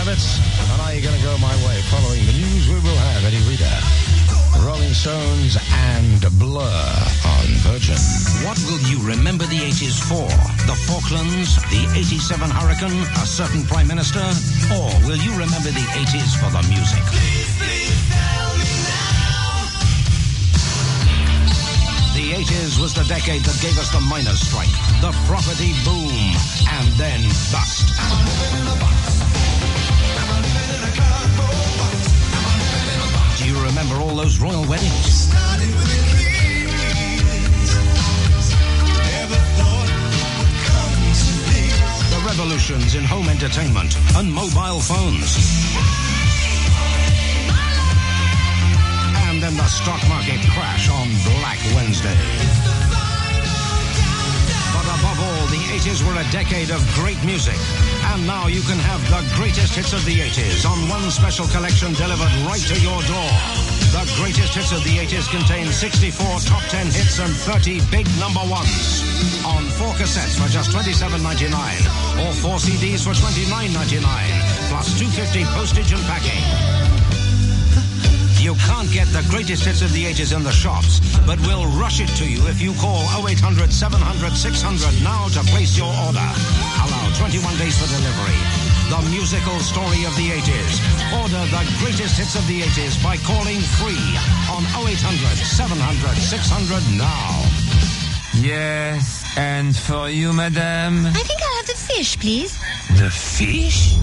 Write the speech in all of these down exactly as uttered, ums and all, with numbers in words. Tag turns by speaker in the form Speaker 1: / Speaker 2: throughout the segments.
Speaker 1: Kravitz. And are you going to go my way? Following the news, we will have Eddie Reader, Rolling Stones, and Blur on Virgin.
Speaker 2: What will you remember the eighties for? The Falklands, the eighty-seven hurricane, a certain prime minister? Or will you remember the eighties for the music?
Speaker 3: Please, please tell me now.
Speaker 2: The eighties was the decade that gave us the miners' strike, the property boom, and then bust.
Speaker 3: Am I living in a box? Am I living in a cardboard box? Am I living in a box?
Speaker 2: Do you remember all those royal weddings?
Speaker 3: Started with the keys. Never thought it would come to this.
Speaker 2: The revolutions in home entertainment and mobile phones. And then the stock market crash on Black Wednesday. But above all, the eighties were a decade of great music. And now you can have the greatest hits of the eighties on one special collection delivered right to your door. The greatest hits of the eighties contain sixty-four top ten hits and thirty big number ones. On four cassettes for just twenty-seven ninety-nine, or four C Ds for twenty-nine ninety-nine, plus two dollars and fifty cents postage and packing. You can't get the greatest hits of the eighties in the shops, but we'll rush it to you if you call oh eight hundred, seven hundred, six hundred now to place your order. Allow twenty-one days for delivery. The musical story of the eighties. Order the greatest hits of the eighties by calling free on oh eight hundred, seven hundred, six hundred now.
Speaker 4: Yes, and for you, madame?
Speaker 5: I think I'll have the fish, please.
Speaker 4: The fish?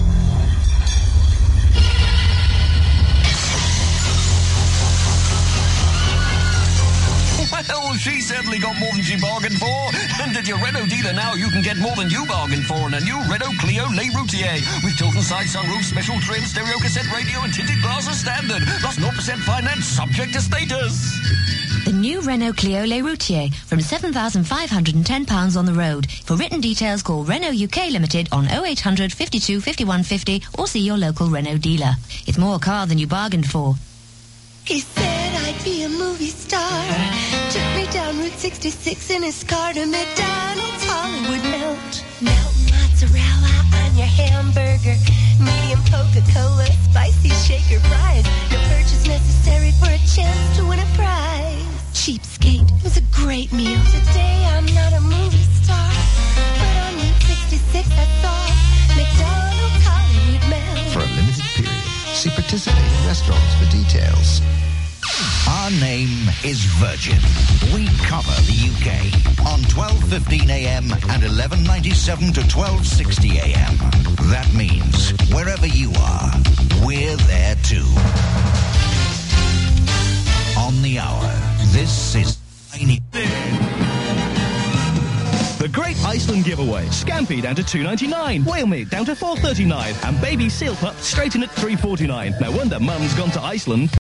Speaker 6: Well, she certainly got more than she bargained for. And at your Renault dealer now, you can get more than you bargained for in a new Renault Clio Le Routier. With tilt and side sunroof, special trim, stereo cassette radio, and tinted glass as standard. Plus zero percent finance, subject to status.
Speaker 5: The new Renault Clio Le Routier from seven thousand five hundred ten pounds on the road. For written details, call Renault U K Limited on oh eight hundred, fifty-two, fifty-one fifty or see your local Renault dealer. It's more car than you bargained for.
Speaker 7: He said I'd be a movie star. Took me down Route sixty-six in his car to McDonald's Hollywood Melt. Melt mozzarella on your hamburger. Medium Coca-Cola, spicy shaker fries. No purchase necessary for a chance to win a prize. Cheapskate, it was a great meal. Today I'm not a movie star, but on Route sixty-six I saw McDonald's Hollywood Melt.
Speaker 8: For a limited period, see participating restaurants for details.
Speaker 9: Our name is Virgin. We cover the U K on twelve fifteen a m and eleven ninety-seven to twelve sixty a m. That means wherever you are, we're there too. On the hour, this is
Speaker 10: The Great Iceland Giveaway. Scampi down to two ninety-nine, whale meat down to four thirty-nine, and baby seal pup straight in at three forty-nine. No wonder Mum's gone to Iceland.